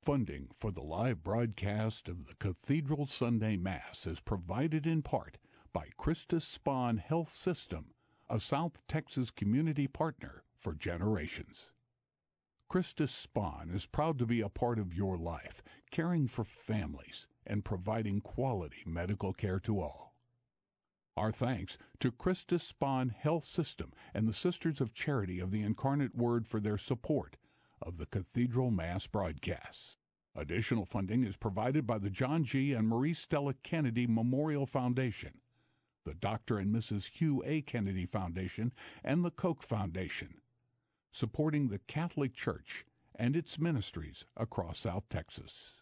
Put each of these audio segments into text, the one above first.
Funding for the live broadcast of the Cathedral Sunday Mass is provided in part by Christus Spohn Health System, a South Texas community partner for generations. Christus Spohn is proud to be a part of your life, caring for families and providing quality medical care to all. Our thanks to Christus Spohn Health System and the Sisters of Charity of the Incarnate Word for their support of the Cathedral Mass broadcasts. Additional funding is provided by the John G. and Marie Stella Kennedy Memorial Foundation, the Dr. and Mrs. Hugh A. Kennedy Foundation, and the Koch Foundation, supporting the Catholic Church and its ministries across South Texas.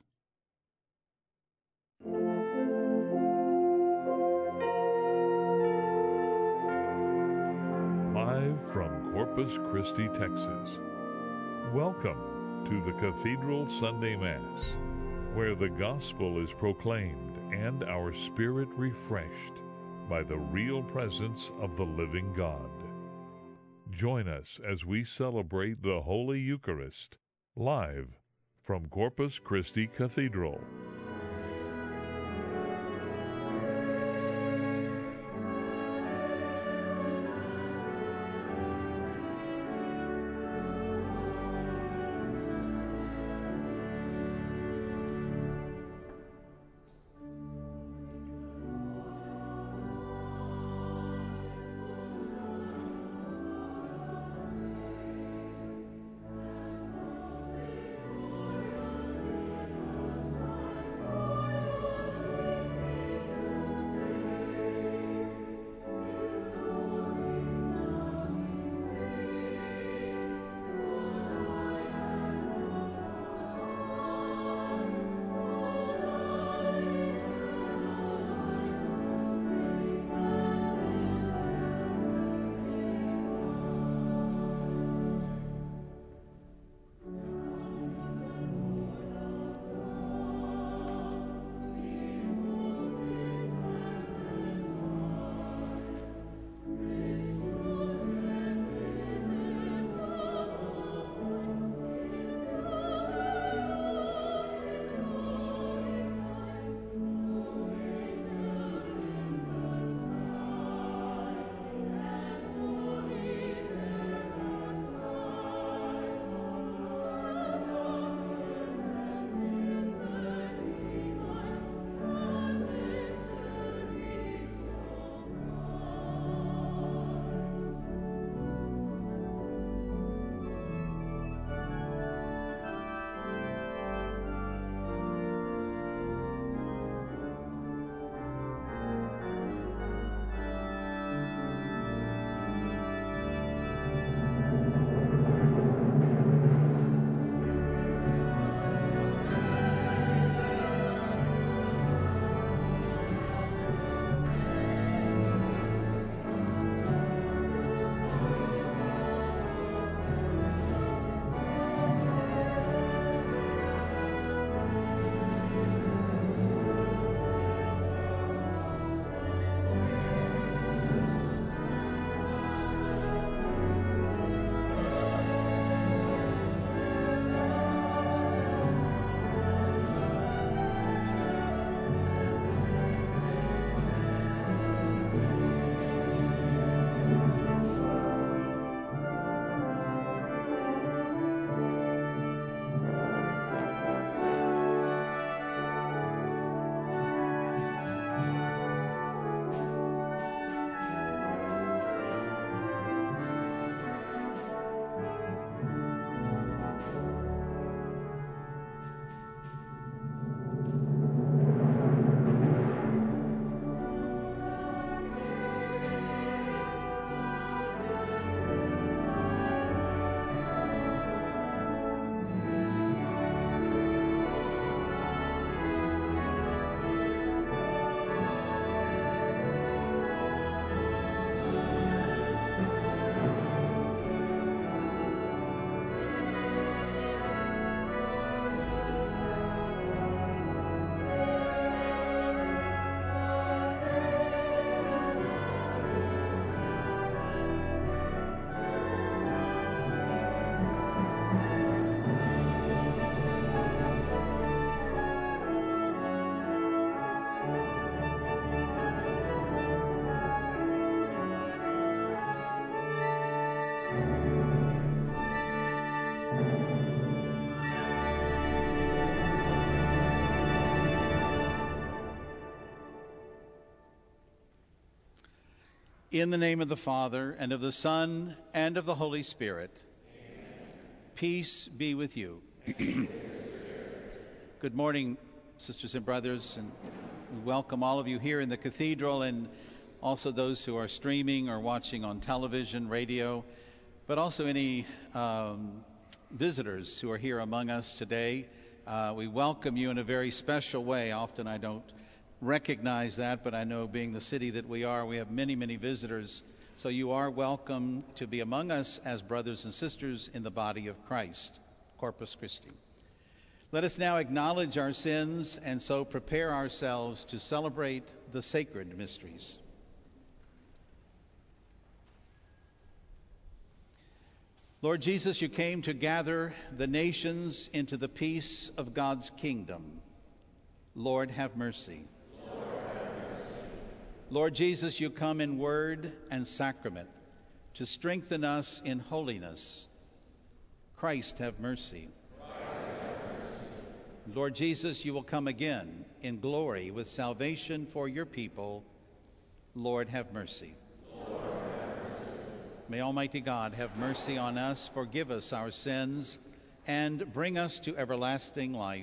Live from Corpus Christi, Texas. Welcome to the Cathedral Sunday Mass, where the gospel is proclaimed and our spirit refreshed by the real presence of the living God. Join us as we celebrate the Holy Eucharist, live from Corpus Christi Cathedral. In the name of the Father, and of the Son, and of the Holy Spirit. Amen. Peace be with you. Good morning, sisters and brothers, and we welcome all of you here in the cathedral, and also those who are streaming or watching on television, radio, but also any visitors who are here among us today. We welcome you in a very special way. Often I don't recognize that, but I know, being the city that we are, we have many, many visitors. So you are welcome to be among us as brothers and sisters in the body of Christ, Corpus Christi. Let us now acknowledge our sins and so prepare ourselves to celebrate the sacred mysteries. Lord Jesus, you came to gather the nations into the peace of God's kingdom. Lord, have mercy. Lord Jesus, you come in word and sacrament to strengthen us in holiness. Christ, have mercy. Lord Jesus, you will come again in glory with salvation for your people. Lord, have mercy. May Almighty God have mercy on us, forgive us our sins, and bring us to everlasting life.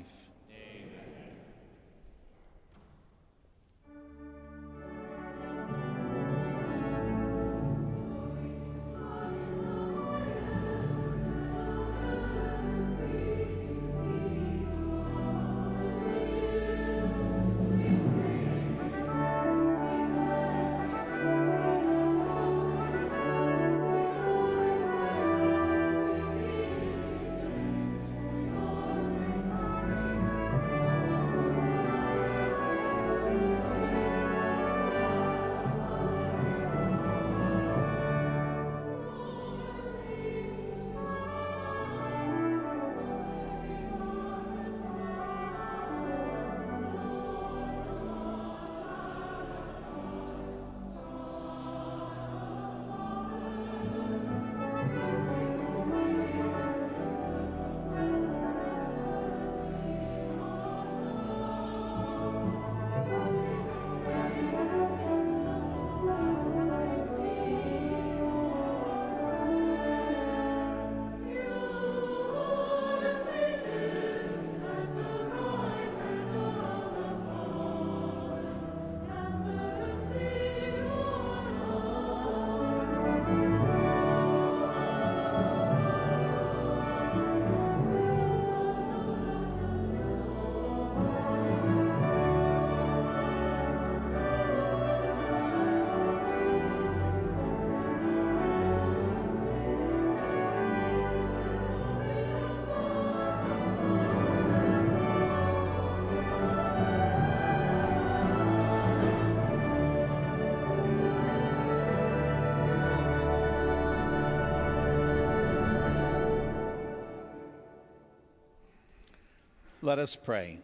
Let us pray.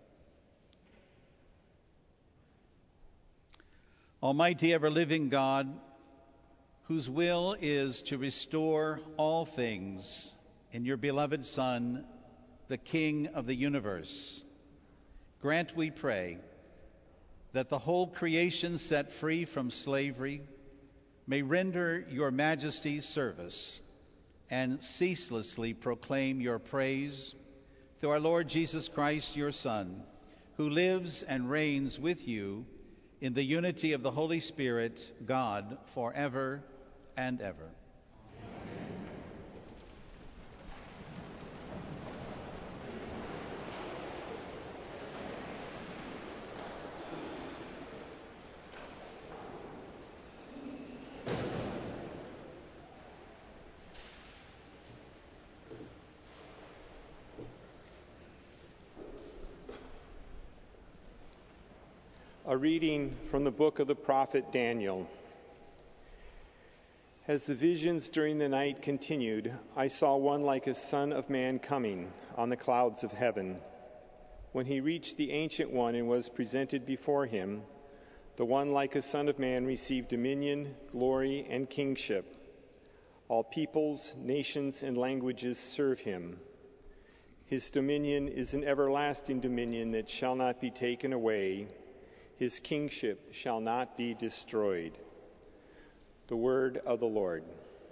Almighty, ever-living God, whose will is to restore all things in your beloved Son, the King of the universe, grant, we pray, that the whole creation set free from slavery may render your majesty service and ceaselessly proclaim your praise through our Lord Jesus Christ, your Son, who lives and reigns with you in the unity of the Holy Spirit, God, forever and ever. A reading from the book of the prophet Daniel. As the visions during the night continued, I saw one like a son of man coming on the clouds of heaven. When he reached the Ancient One and was presented before him, the one like a son of man received dominion, glory, and kingship. All peoples, nations, and languages serve him. His dominion is an everlasting dominion that shall not be taken away. His kingship shall not be destroyed. The word of the Lord.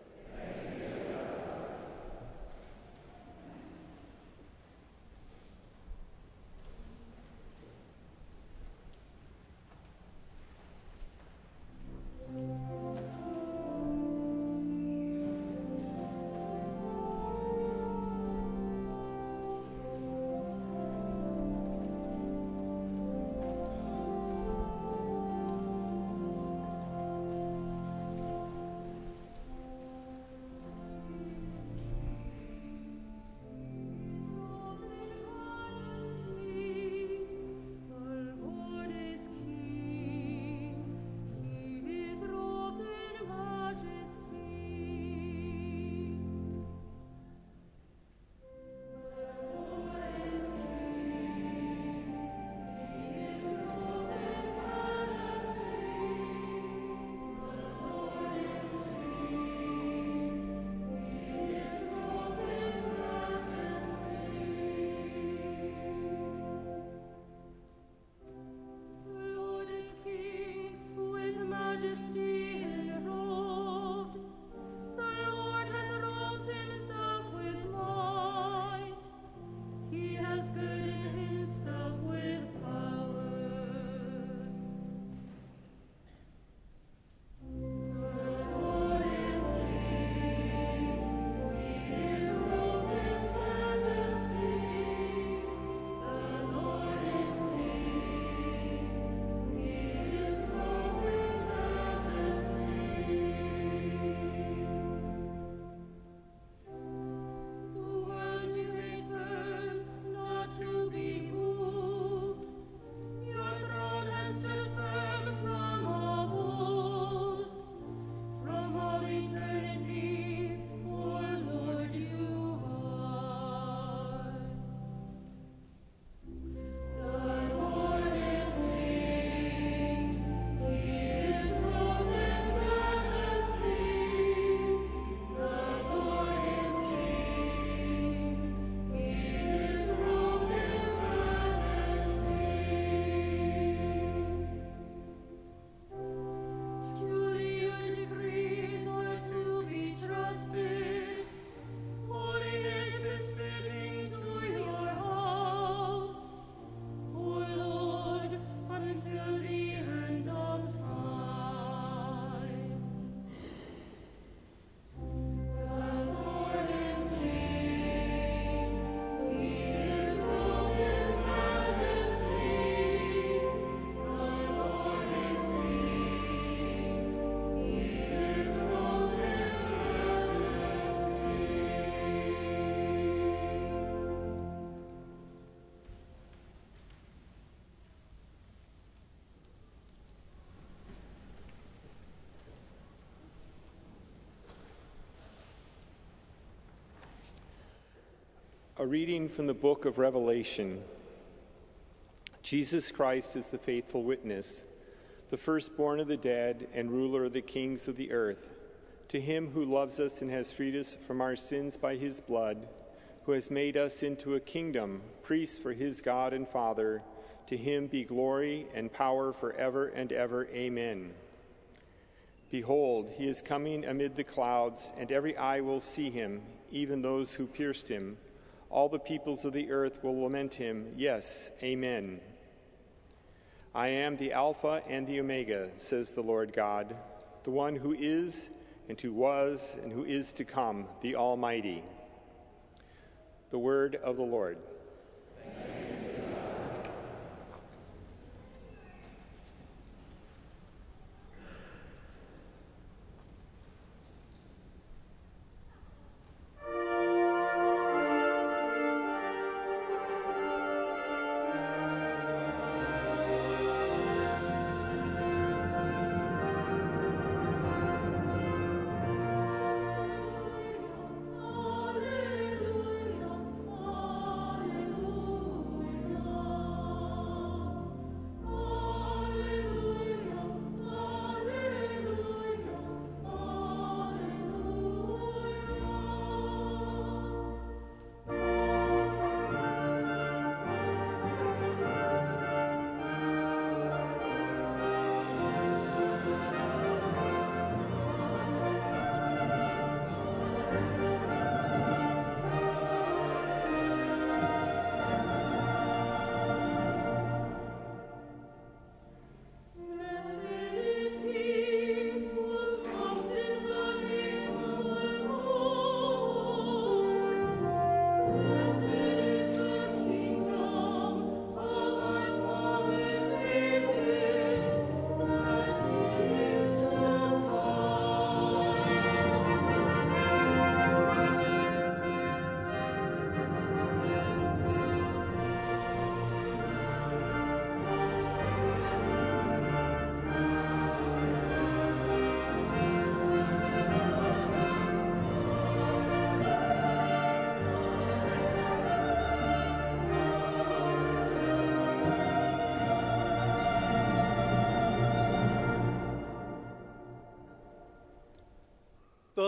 A reading from the book of Revelation. Jesus Christ is the faithful witness, the firstborn of the dead and ruler of the kings of the earth. To him who loves us and has freed us from our sins by his blood, who has made us into a kingdom, priests for his God and Father, to him be glory and power forever and ever. Amen. Behold, he is coming amid the clouds, and every eye will see him, even those who pierced him. All the peoples of the earth will lament him. Yes, amen. I am the Alpha and the Omega, says the Lord God, the one who is and who was and who is to come, the Almighty. The word of the Lord.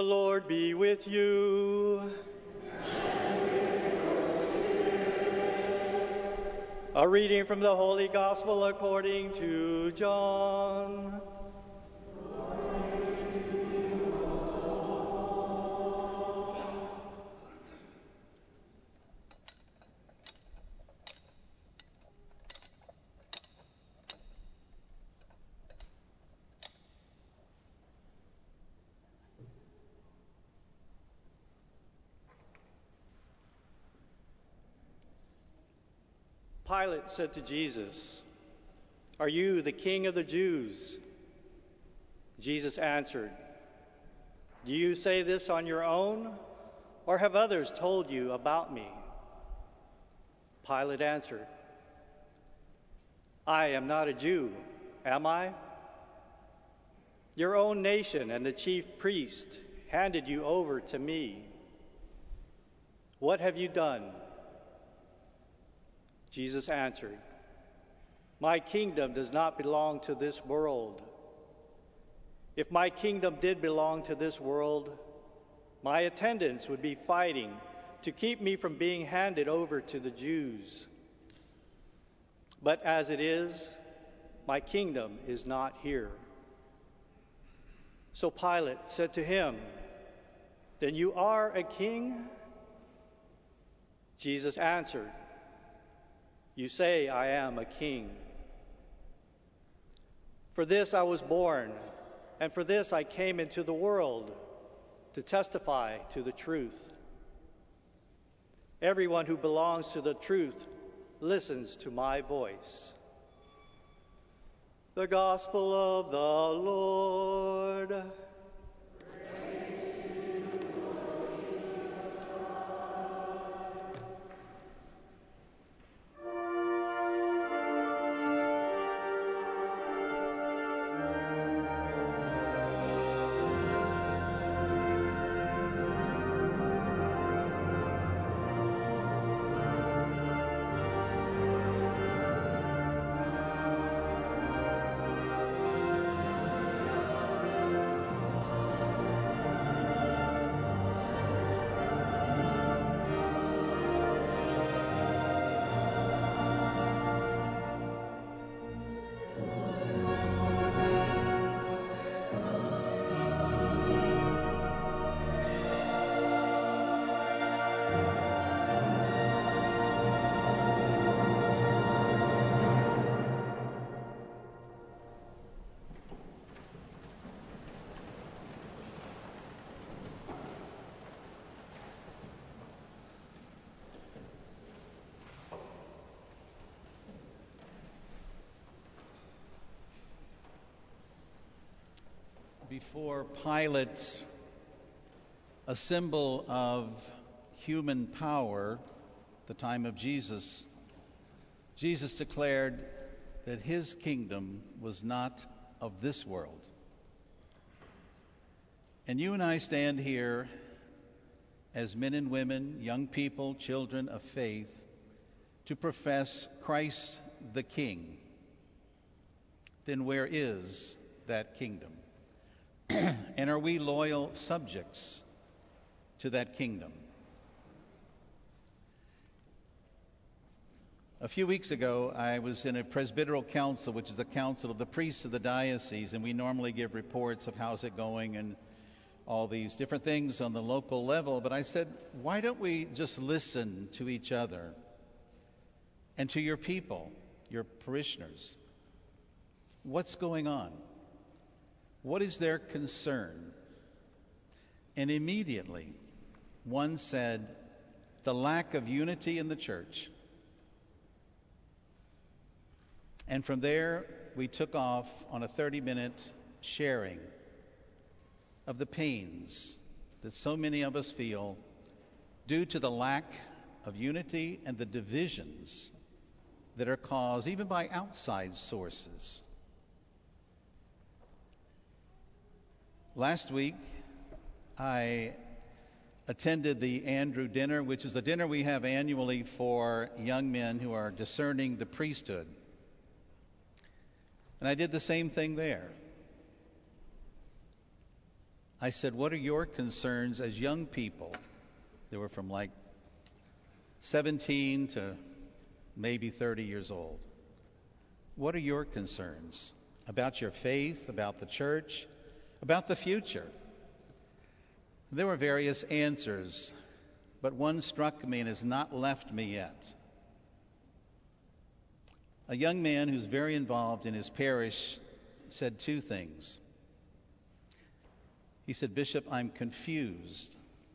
The Lord be with you. A reading from the Holy Gospel according to John. Pilate said to Jesus, "Are you the King of the Jews?" Jesus answered, "Do you say this on your own, or have others told you about me?" Pilate answered, "I am not a Jew, am I? Your own nation and the chief priest handed you over to me. What have you done?" Jesus answered, "My kingdom does not belong to this world. If my kingdom did belong to this world, my attendants would be fighting to keep me from being handed over to the Jews. But as it is, my kingdom is not here." So Pilate said to him, "Then you are a king?" Jesus answered, "You say I am a king. For this I was born, and for this I came into the world, to testify to the truth. Everyone who belongs to the truth listens to my voice." The Gospel of the Lord. Before Pilate, a symbol of human power, at the time of Jesus, Jesus declared that his kingdom was not of this world. And you and I stand here as men and women, young people, children of faith, to profess Christ the King. Then where is that kingdom? And are we loyal subjects to that kingdom? A few weeks ago, I was in a presbyteral council, which is the council of the priests of the diocese, and we normally give reports of how's it going and all these different things on the local level. But I said, why don't we just listen to each other and to your people, your parishioners? What's going on? What is their concern? And immediately, one said, the lack of unity in the church. And from there, we took off on a 30-minute sharing of the pains that so many of us feel due to the lack of unity and the divisions that are caused even by outside sources. Last week, I attended the Andrew Dinner, which is a dinner we have annually for young men who are discerning the priesthood. And I did the same thing there. I said, what are your concerns as young people? They were from like 17 to maybe 30 years old. What are your concerns about your faith, about the church, about the future? There were various answers, but one struck me and has not left me yet. A young man who's very involved in his parish said two things. He said, Bishop, I'm confused.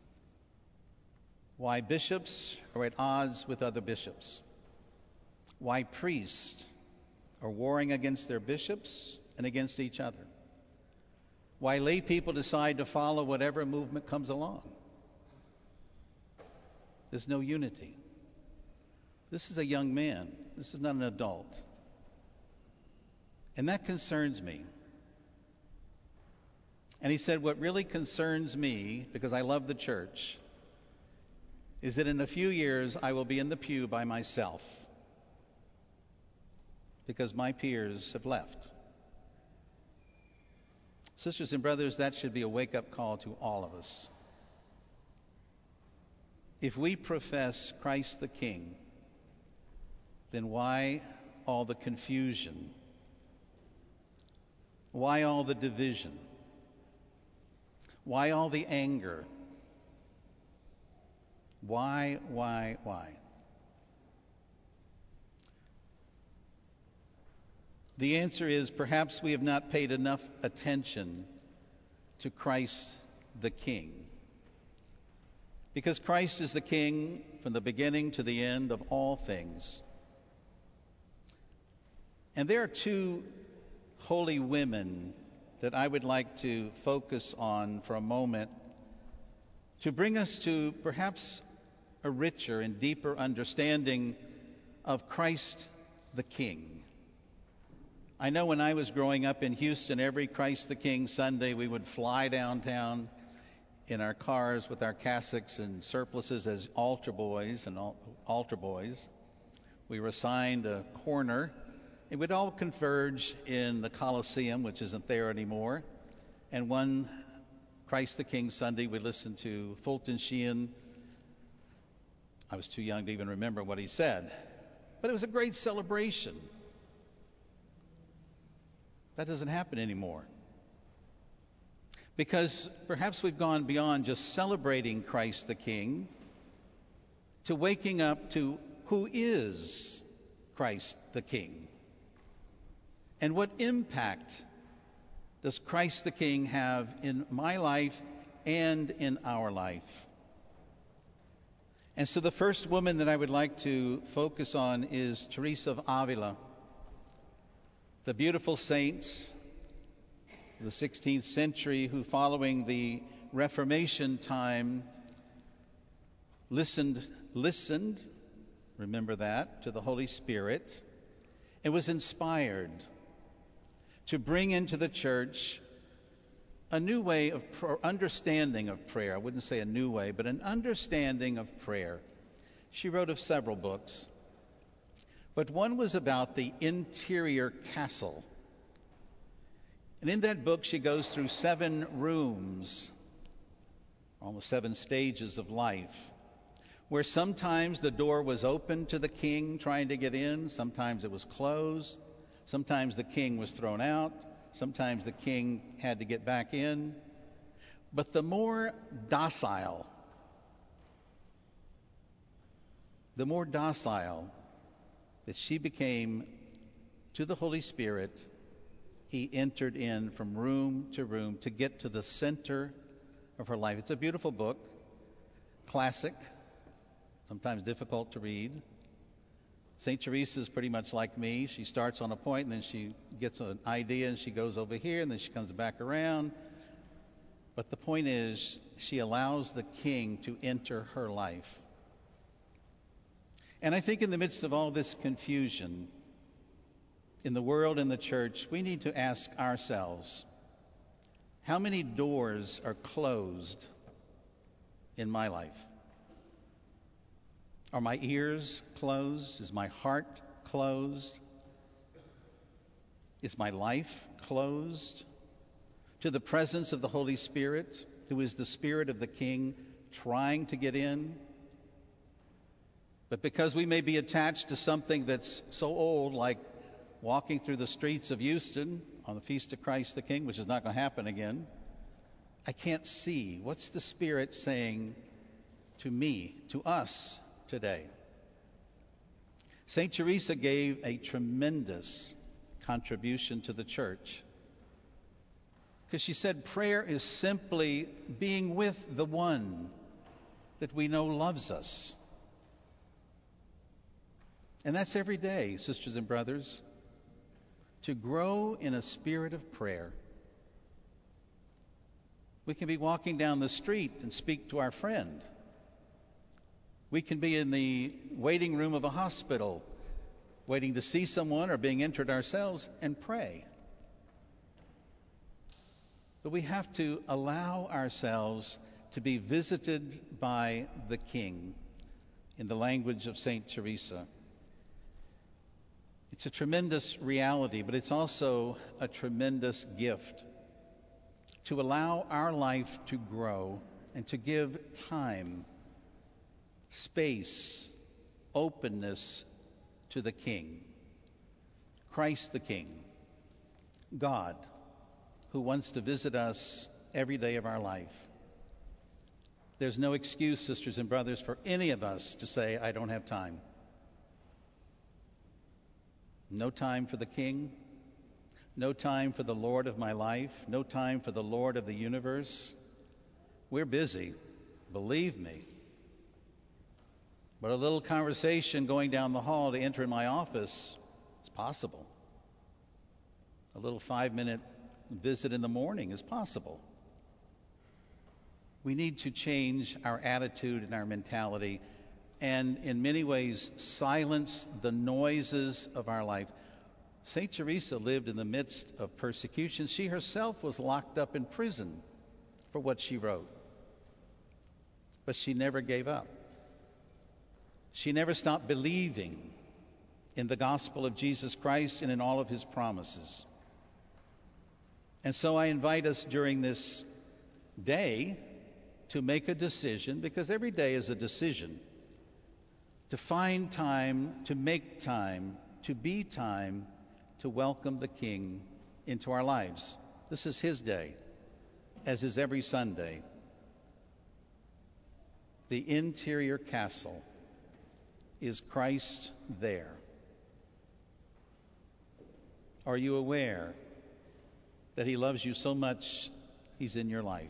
Why bishops are at odds with other bishops. Why priests are warring against their bishops and against each other. Why lay people decide to follow whatever movement comes along. There's no unity. This is a young man. This is not an adult. And that concerns me. And he said, what really concerns me, because I love the church, is that in a few years I will be in the pew by myself because my peers have left. Sisters and brothers, that should be a wake-up call to all of us. If we profess Christ the King, then why all the confusion? Why all the division? Why all the anger? Why? The answer is perhaps we have not paid enough attention to Christ the King. Because Christ is the King from the beginning to the end of all things. And there are two holy women that I would like to focus on for a moment to bring us to perhaps a richer and deeper understanding of Christ the King. I know when I was growing up in Houston, every Christ the King Sunday we would fly downtown in our cars with our cassocks and surplices as altar boys. We were assigned a corner. It would all converge in the Coliseum, which isn't there anymore. And one Christ the King Sunday, we listened to Fulton Sheen. I was too young to even remember what he said. But it was a great celebration. That doesn't happen anymore. Because perhaps we've gone beyond just celebrating Christ the King to waking up to who is Christ the King. And what impact does Christ the King have in my life and in our life? And so the first woman that I would like to focus on is Teresa of Avila, the beautiful saints of the 16th century who, following the Reformation time, listened, remember that, to the Holy Spirit, and was inspired to bring into the church a new way of understanding of prayer. I wouldn't say a new way, but an understanding of prayer. She wrote of several books, but one was about the interior castle. And in that book, she goes through 7 rooms, almost 7 stages of life, where sometimes the door was open to the king trying to get in, sometimes it was closed, sometimes the king was thrown out, sometimes the king had to get back in. But the more docile that she became to the Holy Spirit, he entered in from room to room to get to the center of her life. It's a beautiful book, classic, sometimes difficult to read. St. Teresa is pretty much like me. She starts on a point and then she gets an idea and she goes over here and then she comes back around. But the point is, she allows the king to enter her life. And I think in the midst of all this confusion in the world and the church, we need to ask ourselves, how many doors are closed in my life? Are my ears closed? Is my heart closed? Is my life closed to the presence of the Holy Spirit, who is the Spirit of the King, trying to get in. But because we may be attached to something that's so old, like walking through the streets of Houston on the Feast of Christ the King, which is not going to happen again, I can't see. What's the Spirit saying to me, to us today? St. Teresa gave a tremendous contribution to the church, because she said prayer is simply being with the one that we know loves us. And that's every day, sisters and brothers, to grow in a spirit of prayer. We can be walking down the street and speak to our friend. We can be in the waiting room of a hospital, waiting to see someone or being entered ourselves, and pray. But we have to allow ourselves to be visited by the King, in the language of St. Teresa. It's a tremendous reality, but it's also a tremendous gift to allow our life to grow and to give time, space, openness to the King, Christ the King, God, who wants to visit us every day of our life. There's no excuse, sisters and brothers, for any of us to say, I don't have time. No time for the King, no time for the Lord of my life, no time for the Lord of the universe. We're busy, believe me. But a little conversation going down the hall to enter my office is possible. A little 5-minute visit in the morning is possible. We need to change our attitude and our mentality, and in many ways silence the noises of our life. St. Teresa lived in the midst of persecution. She herself was locked up in prison for what she wrote. But she never gave up. She never stopped believing in the gospel of Jesus Christ and in all of his promises. And so I invite us during this day to make a decision, because every day is a decision, to find time, to make time, to be time to welcome the King into our lives. This is his day, as is every Sunday. The interior castle. Is Christ there? Are you aware that he loves you so much, he's in your life?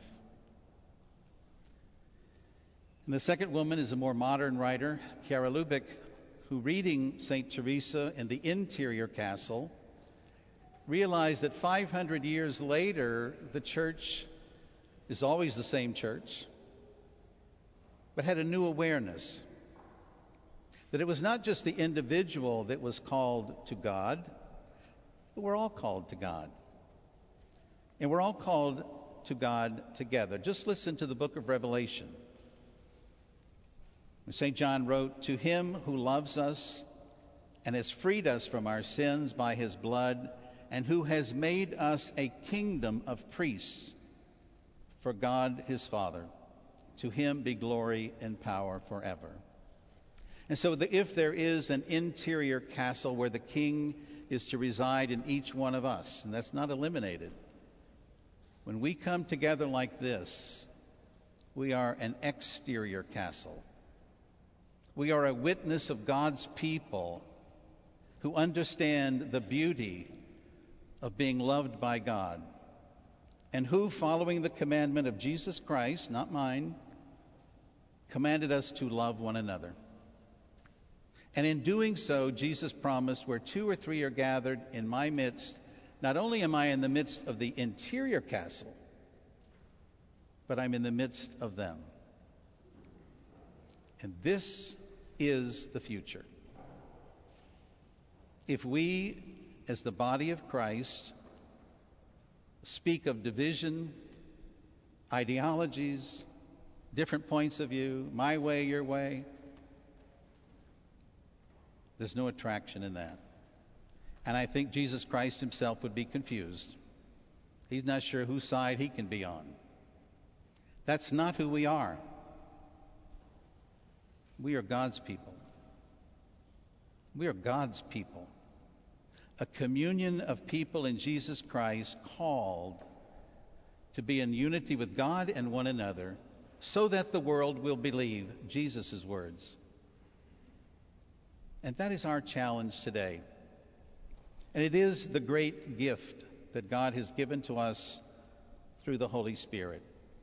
And the second woman is a more modern writer, Chiara Lubich, who, reading St. Teresa in the interior castle, realized that 500 years later, the church is always the same church, but had a new awareness that it was not just the individual that was called to God, but we're all called to God. And we're all called to God together. Just listen to the book of Revelation. St. John wrote, "To him who loves us and has freed us from our sins by his blood, and who has made us a kingdom of priests for God his Father, to him be glory and power forever." And so if there is an interior castle where the King is to reside in each one of us, and that's not eliminated, when we come together like this, we are an exterior castle. We are a witness of God's people who understand the beauty of being loved by God, and who, following the commandment of Jesus Christ, not mine, commanded us to love one another. And in doing so, Jesus promised, where 2 or 3 are gathered in my midst, not only am I in the midst of the interior castle, but I'm in the midst of them. And this is the future. If we, as the body of Christ, speak of division, ideologies, different points of view, my way, your way, there's no attraction in that. And I think Jesus Christ himself would be confused He's not sure whose side he can be on. That's not who we are. We are God's people. We are God's people. A communion of people in Jesus Christ called to be in unity with God and one another so that the world will believe Jesus' words. And that is our challenge today. And it is the great gift that God has given to us through the Holy Spirit.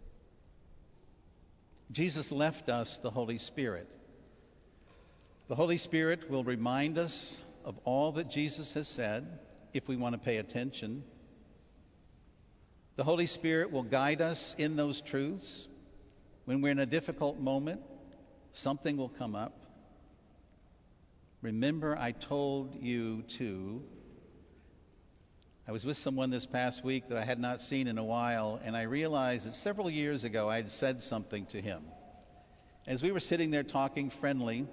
Jesus left us the Holy Spirit. The Holy Spirit will remind us of all that Jesus has said, if we want to pay attention. The Holy Spirit will guide us in those truths. When we're in a difficult moment, something will come up. Remember, I told you to. I was with someone this past week that I had not seen in a while, and I realized that several years ago I had said something to him. As we were sitting there talking friendly,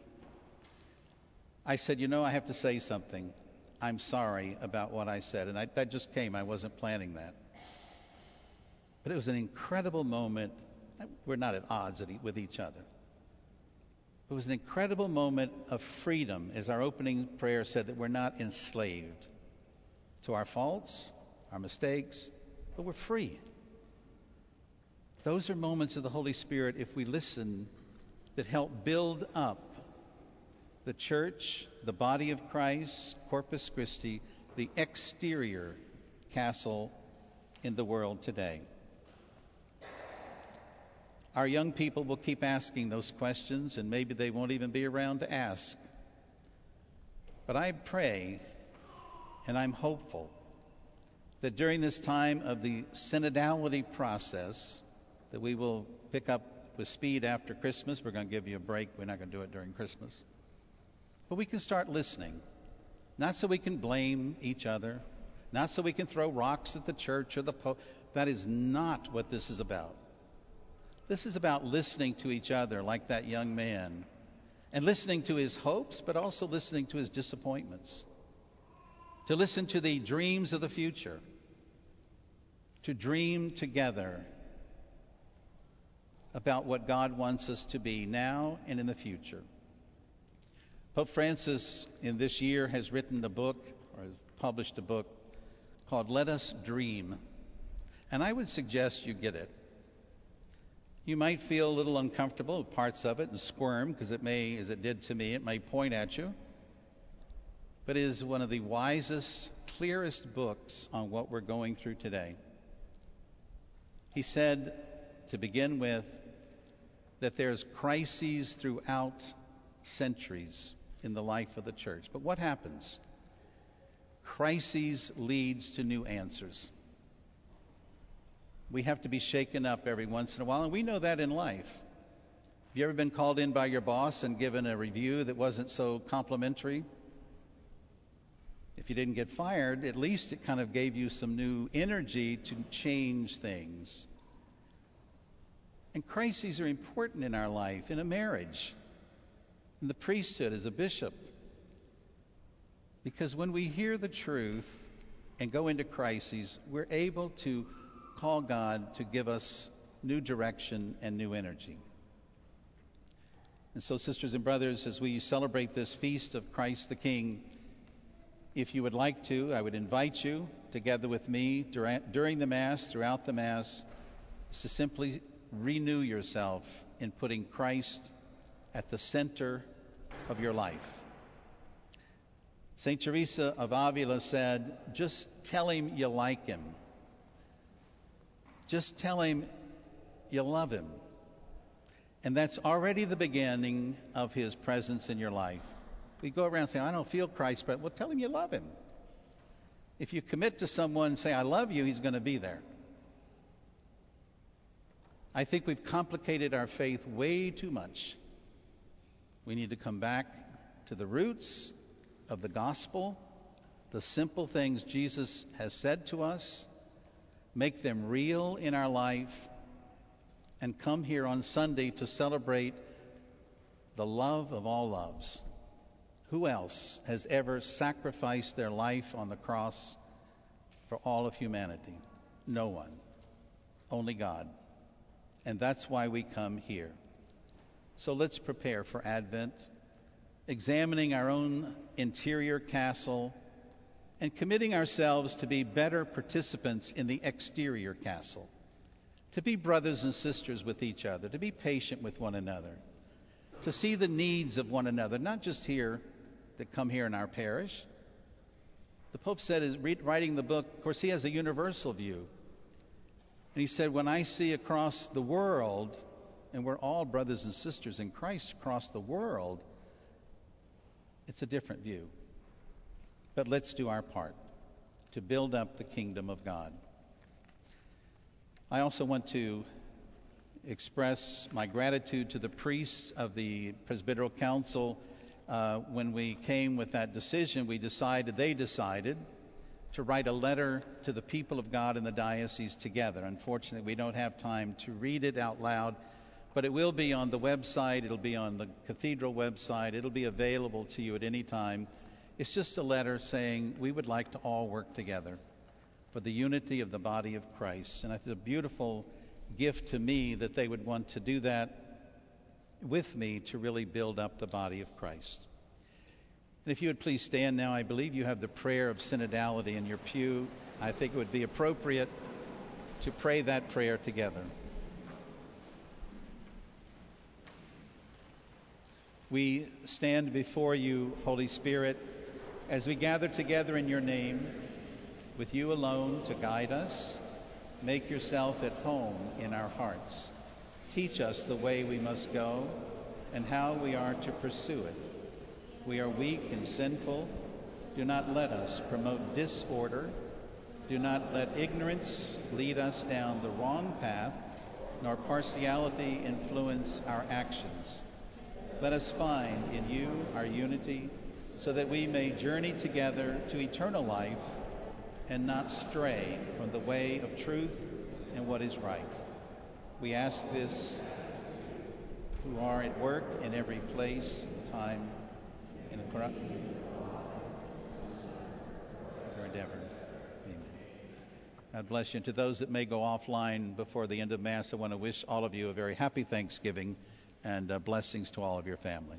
I said, I have to say something. I'm sorry about what I said. And that just came. I wasn't planning that. But it was an incredible moment. We're not at odds with each other. It was an incredible moment of freedom, as our opening prayer said, that we're not enslaved to our faults, our mistakes, but we're free. Those are moments of the Holy Spirit, if we listen, that help build up the church, the body of Christ, Corpus Christi, the exterior castle in the world today. Our young people will keep asking those questions, and maybe they won't even be around to ask. But I pray, and I'm hopeful, that during this time of the synodality process, that we will pick up with speed after Christmas. We're going to give you a break. We're not going to do it during Christmas. But we can start listening, not so we can blame each other, not so we can throw rocks at the church or the Pope. That is not what this is about. This is about listening to each other like that young man, and listening to his hopes, but also listening to his disappointments, to listen to the dreams of the future, to dream together about what God wants us to be now and in the future. Pope Francis in this year has written a book, or has published a book, called Let Us Dream. And I would suggest you get it. You might feel a little uncomfortable with parts of it and squirm, because it may, as it did to me, it may point at you. But it is one of the wisest, clearest books on what we're going through today. He said, to begin with, that there's crises throughout centuries in the life of the church. But what happens? Crises leads to new answers. We have to be shaken up every once in a while, and we know that in life. Have you ever been called in by your boss and given a review that wasn't so complimentary? If you didn't get fired, at least it kind of gave you some new energy to change things. And crises are important in our life, in a marriage, in the priesthood, as a bishop. Because when we hear the truth and go into crises, we're able to call God to give us new direction and new energy. And so, sisters and brothers, as we celebrate this feast of Christ the King, if you would like to, I would invite you, together with me, during the Mass, throughout the Mass, to simply renew yourself in putting Christ at the center of your life. St. Teresa of Avila said, just tell him you like him. Just tell him you love him. And that's already the beginning of his presence in your life. We go around saying, I don't feel Christ, but well, tell him you love him. If you commit to someone and say, I love you, he's going to be there. I think we've complicated our faith way too much. We need to come back to the roots of the gospel, the simple things Jesus has said to us, make them real in our life, and come here on Sunday to celebrate the love of all loves. Who else has ever sacrificed their life on the cross for all of humanity? No one. Only God. And that's why we come here. So let's prepare for Advent, examining our own interior castle and committing ourselves to be better participants in the exterior castle, to be brothers and sisters with each other, to be patient with one another, to see the needs of one another, not just here that come here in our parish. The Pope said, writing the book, of course, he has a universal view. And he said, when I see across the world, and we're all brothers and sisters in Christ across the world, it's a different view. But let's do our part to build up the kingdom of God. I also want to express my gratitude to the priests of the Presbyteral Council. When we came with that decision, they decided to write a letter to the people of God in the diocese together. Unfortunately, we don't have time to read it out loud, but it will be on the website. It'll be on the cathedral website. It'll be available to you at any time. It's just a letter saying we would like to all work together for the unity of the body of Christ. And it's a beautiful gift to me that they would want to do that with me to really build up the body of Christ. And if you would please stand now, I believe you have the prayer of synodality in your pew. I think it would be appropriate to pray that prayer together. We stand before you, Holy Spirit, as we gather together in your name, with you alone to guide us. Make yourself at home in our hearts. Teach us the way we must go and how we are to pursue it. We are weak and sinful. Do not let us promote disorder. Do not let ignorance lead us down the wrong path, nor partiality influence our actions. Let us find in you our unity, so that we may journey together to eternal life and not stray from the way of truth and what is right. We ask this who are at work in every place, time, in the your endeavor. Amen. God bless you. And to those that may go offline before the end of Mass, I want to wish all of you a very happy Thanksgiving and blessings to all of your family.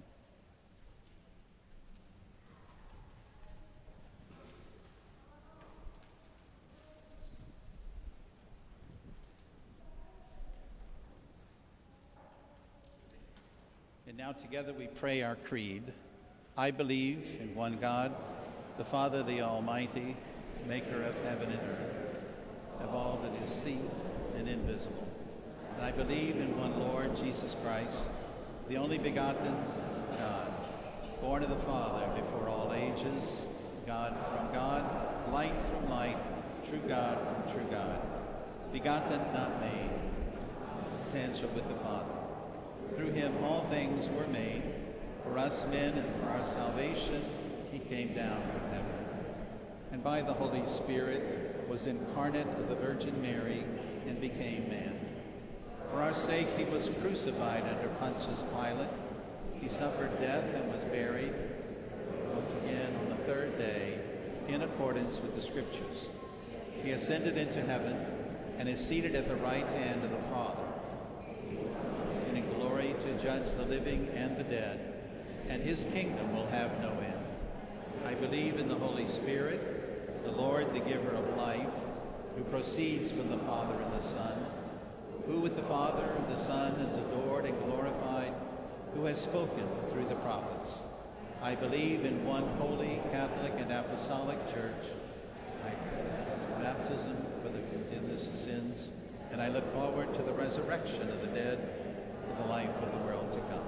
And now together we pray our creed. I believe in one God, the Father, the Almighty, maker of heaven and earth, of all that is seen and invisible. And I believe in one Lord Jesus Christ, the only begotten God, born of the Father before all ages, God from God, light from light, true God from true God, begotten, not made, potential with the Father. Through him all things were made. For us men and for our salvation, he came down from heaven. And by the Holy Spirit was incarnate of the Virgin Mary and became man. For our sake he was crucified under Pontius Pilate. He suffered death and was buried. Rose again on the third day, in accordance with the Scriptures. He ascended into heaven and is seated at the right hand of the Father, and in glory to judge the living and the dead, and his kingdom will have no end. I believe in the Holy Spirit, the Lord, the giver of life, who proceeds from the Father and the Son, who with the Father and the Son is adored and glorified, who has spoken through the prophets. I believe in one holy, Catholic, and Apostolic Church. I confess baptism for the forgiveness of sins, and I look forward to the resurrection of the dead and the life of the world to come.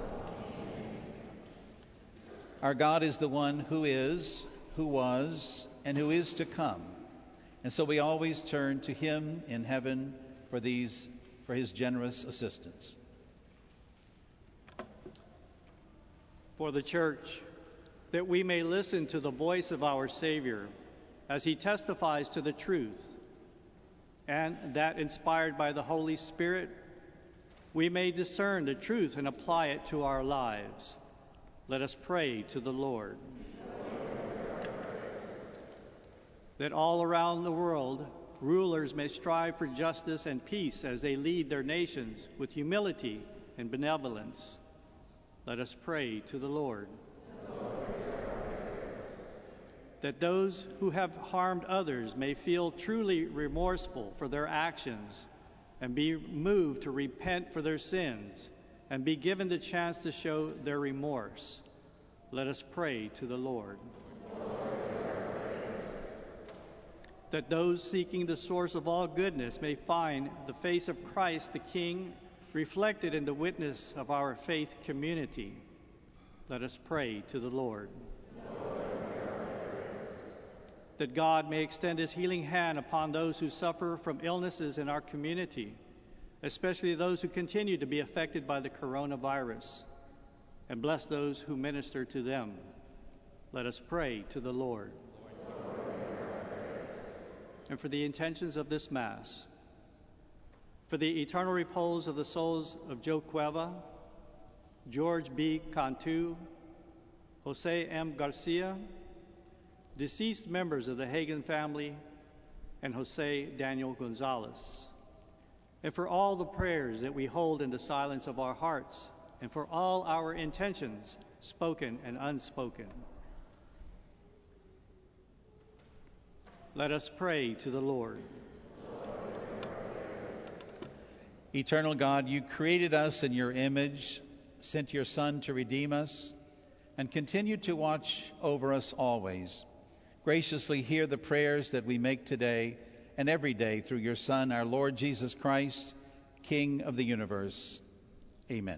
Our God is the one who is, who was, and who is to come. And so we always turn to him in heaven for his generous assistance. For the Church, that we may listen to the voice of our Savior as he testifies to the truth, and that, inspired by the Holy Spirit, we may discern the truth and apply it to our lives. Let us pray to the Lord. That all around the world rulers may strive for justice and peace as they lead their nations with humility and benevolence. Let us pray to the Lord. That those who have harmed others may feel truly remorseful for their actions and be moved to repent for their sins and be given the chance to show their remorse. Let us pray to the Lord. That those seeking the source of all goodness may find the face of Christ the King reflected in the witness of our faith community. Let us pray to the Lord. That God may extend his healing hand upon those who suffer from illnesses in our community, especially those who continue to be affected by the coronavirus, and bless those who minister to them. Let us pray to the Lord. And for the intentions of this Mass, for the eternal repose of the souls of Joe Cueva, George B. Cantu, Jose M. Garcia, deceased members of the Hagen family, and Jose Daniel Gonzalez, and for all the prayers that we hold in the silence of our hearts, and for all our intentions, spoken and unspoken. Let us pray to the Lord. Eternal God, you created us in your image, sent your Son to redeem us, and continue to watch over us always. Graciously hear the prayers that we make today and every day through your Son, our Lord Jesus Christ, King of the universe. Amen.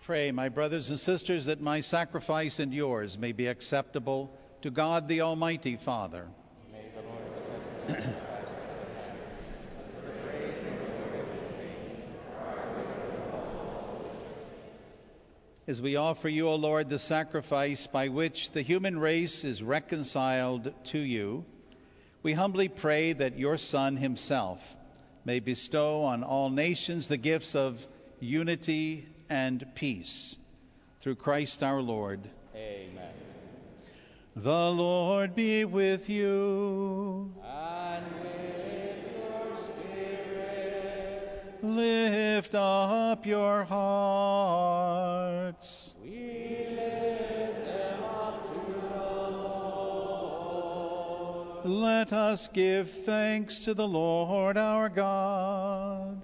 Pray, my brothers and sisters, that my sacrifice and yours may be acceptable to God the Almighty Father. May the Lord accept As we offer you, O Lord, the sacrifice by which the human race is reconciled to you, we humbly pray that your Son himself may bestow on all nations the gifts of unity and peace. Through Christ our Lord. Amen. The Lord be with you. And with your spirit. Lift up your hearts. We lift them up to the Lord. Let us give thanks to the Lord our God.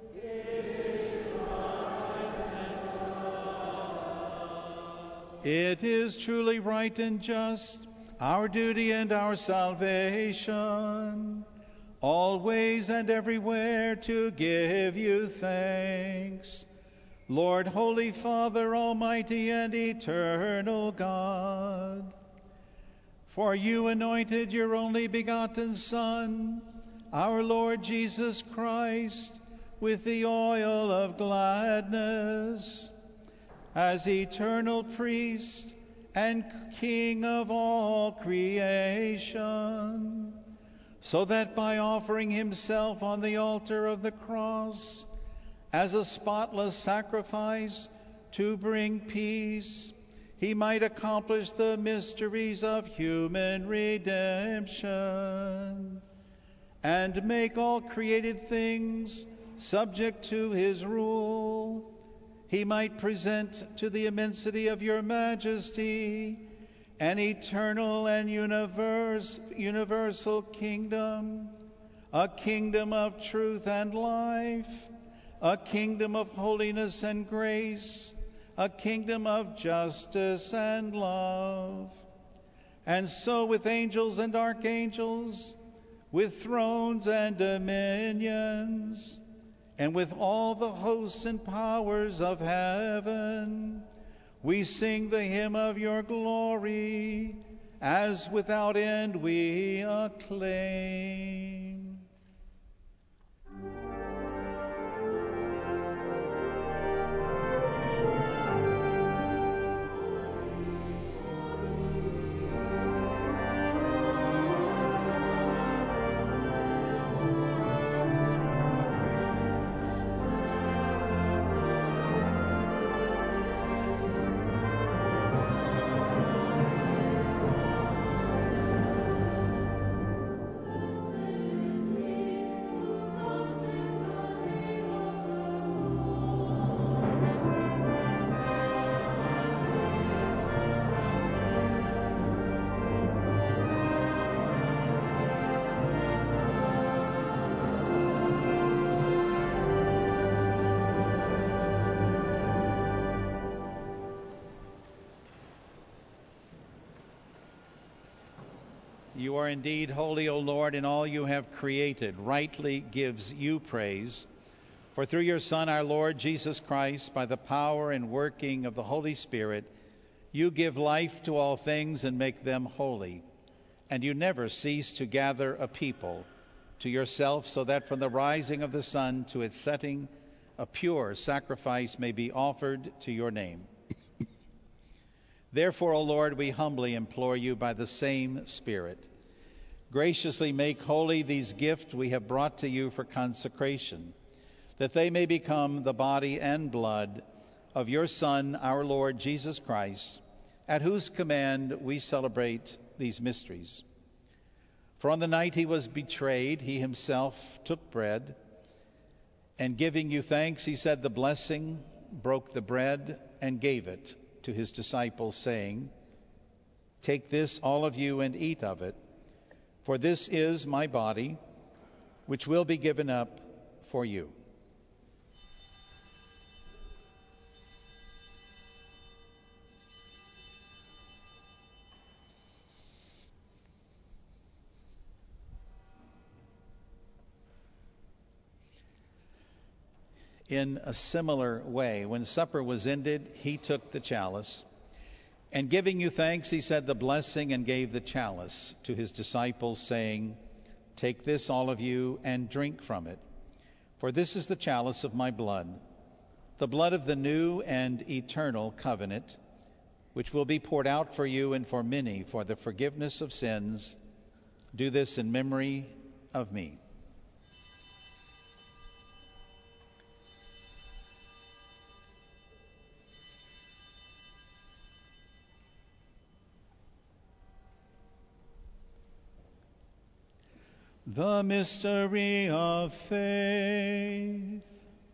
It is truly right and just, our duty and our salvation, always and everywhere to give you thanks. Lord, Holy Father, Almighty and eternal God, for you anointed your only begotten Son, our Lord Jesus Christ, with the oil of gladness, as eternal priest and King of all creation, so that by offering himself on the altar of the cross as a spotless sacrifice to bring peace, he might accomplish the mysteries of human redemption and make all created things subject to his rule. He might present to the immensity of your majesty an eternal and universal kingdom, a kingdom of truth and life, a kingdom of holiness and grace, a kingdom of justice and love. And so with angels and archangels, with thrones and dominions, and with all the hosts and powers of heaven, we sing the hymn of your glory, as without end we acclaim. You are indeed holy, O Lord, and all you have created rightly gives you praise. For through your Son, our Lord Jesus Christ, by the power and working of the Holy Spirit, you give life to all things and make them holy. And you never cease to gather a people to yourself, so that from the rising of the sun to its setting, a pure sacrifice may be offered to your name. Therefore, O Lord, we humbly implore you by the same Spirit, graciously make holy these gifts we have brought to you for consecration, that they may become the body and blood of your Son, our Lord Jesus Christ, at whose command we celebrate these mysteries. For on the night he was betrayed, he himself took bread, and giving you thanks, he said the blessing, broke the bread, and gave it to his disciples, saying, "Take this, all of you, and eat of it, for this is my body, which will be given up for you." In a similar way, when supper was ended, he took the chalice, and giving you thanks, he said the blessing and gave the chalice to his disciples, saying, "Take this, all of you, and drink from it. For this is the chalice of my blood, the blood of the new and eternal covenant, which will be poured out for you and for many for the forgiveness of sins. Do this in memory of me." The mystery of faith.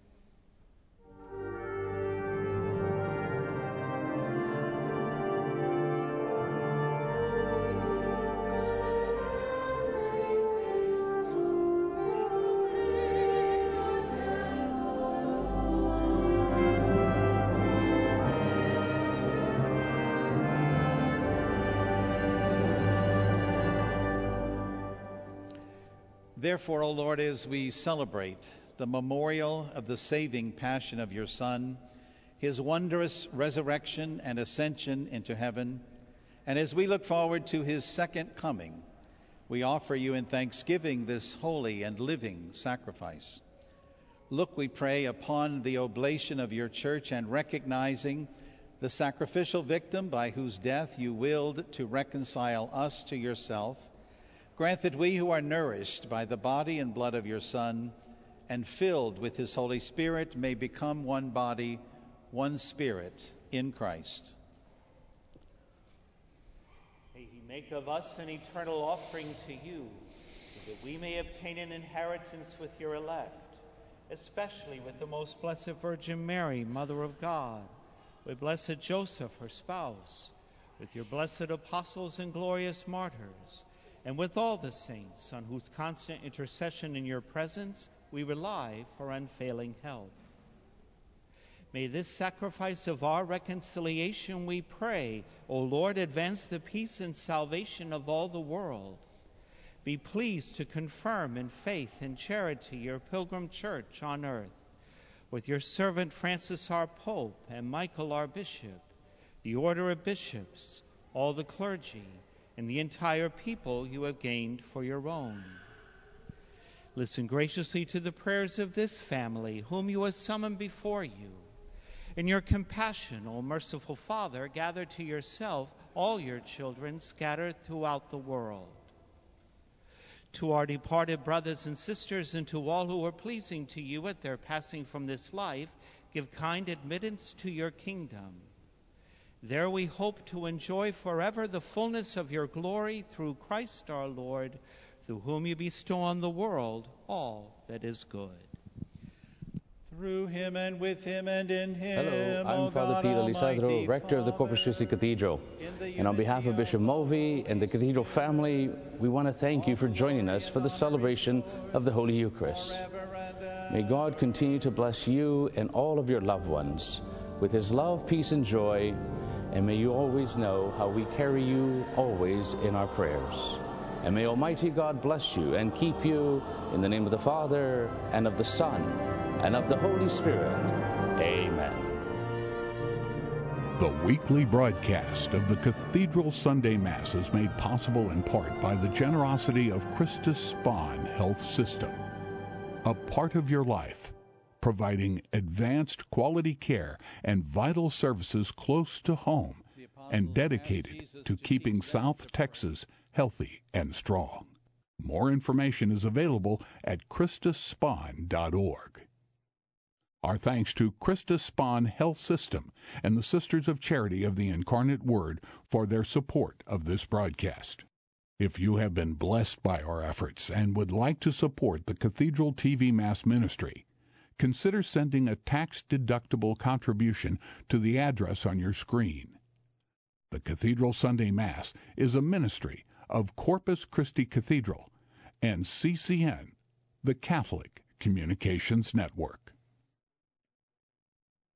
Therefore, O Lord, as we celebrate the memorial of the saving passion of your Son, his wondrous resurrection and ascension into heaven, and as we look forward to his second coming, we offer you in thanksgiving this holy and living sacrifice. Look, we pray, upon the oblation of your church, and recognizing the sacrificial victim by whose death you willed to reconcile us to yourself, grant that we who are nourished by the body and blood of your Son and filled with his Holy Spirit may become one body, one spirit in Christ. May he make of us an eternal offering to you, so that we may obtain an inheritance with your elect, especially with the most blessed Virgin Mary, Mother of God, with blessed Joseph, her spouse, with your blessed apostles and glorious martyrs, and with all the saints on whose constant intercession in your presence we rely for unfailing help. May this sacrifice of our reconciliation, we pray, O Lord, advance the peace and salvation of all the world. Be pleased to confirm in faith and charity your pilgrim church on earth, with your servant Francis our Pope and Michael our Bishop, the order of bishops, all the clergy, and the entire people you have gained for your own. Listen graciously to the prayers of this family, whom you have summoned before you. In your compassion, O merciful Father, gather to yourself all your children scattered throughout the world. To our departed brothers and sisters, and to all who are pleasing to you at their passing from this life, give kind admittance to your kingdom. There we hope to enjoy forever the fullness of your glory through Christ our Lord, through whom you bestow on the world all that is good. Through him and with him and in him. Hello, I'm Father Peter Lisandro, rector of the Corpus Christi Cathedral. And on behalf of Bishop Mulvey and the Cathedral family, we want to thank you for joining us for the celebration of the Holy Eucharist. May God continue to bless you and all of your loved ones with his love, peace, and joy, and may you always know how we carry you always in our prayers. And may Almighty God bless you and keep you in the name of the Father, and of the Son, and of the Holy Spirit. Amen. The weekly broadcast of the Cathedral Sunday Mass is made possible in part by the generosity of Christus Spohn Health System, a part of your life, providing advanced quality care and vital services close to home, and dedicated to keeping South Texas healthy and strong. More information is available at ChristusSpohn.org. Our thanks to Christus Spohn Health System and the Sisters of Charity of the Incarnate Word for their support of this broadcast. If you have been blessed by our efforts and would like to support the Cathedral TV Mass Ministry, consider sending a tax-deductible contribution to the address on your screen. The Cathedral Sunday Mass is a ministry of Corpus Christi Cathedral and CCN, the Catholic Communications Network.